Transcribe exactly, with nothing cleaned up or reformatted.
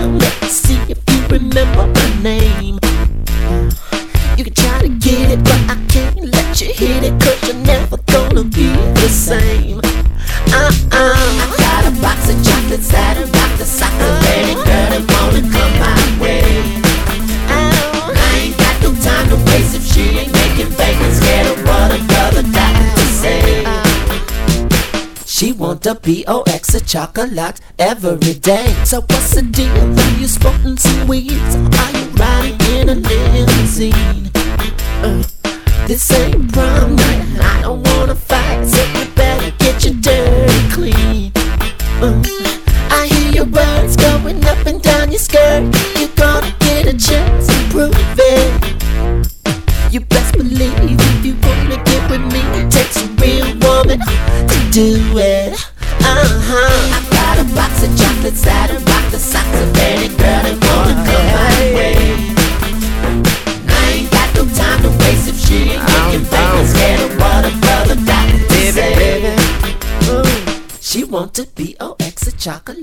around, let me see if you remember my name. You can try to get it, but I can't let you hit it, cause you're never gonna be the same. Uh-uh. I got a box of chocolates that are rock the socks of ready, girl, that wanna come my way. Oh, I ain't got no time to waste if she ain't making bacon, scared of what another doctor to say. She want a B O X of chocolate every day. So what's the deal? Are you sporting some weeds? Are you riding in a limousine? Uh, this ain't prom night, I don't wanna fight, so you better get your dirty clean. uh, I hear your words going up and down your skirt. You're gonna get a chance to prove it. You best believe if you wanna get with me, it takes a real woman to do it. Uh-huh. I got a box of chocolates that are rock the socks of any girl that wanna come my way. I ain't got no time to waste if she ain't making bacon, scared of what a brother got to say. She want to be O X a chocolate.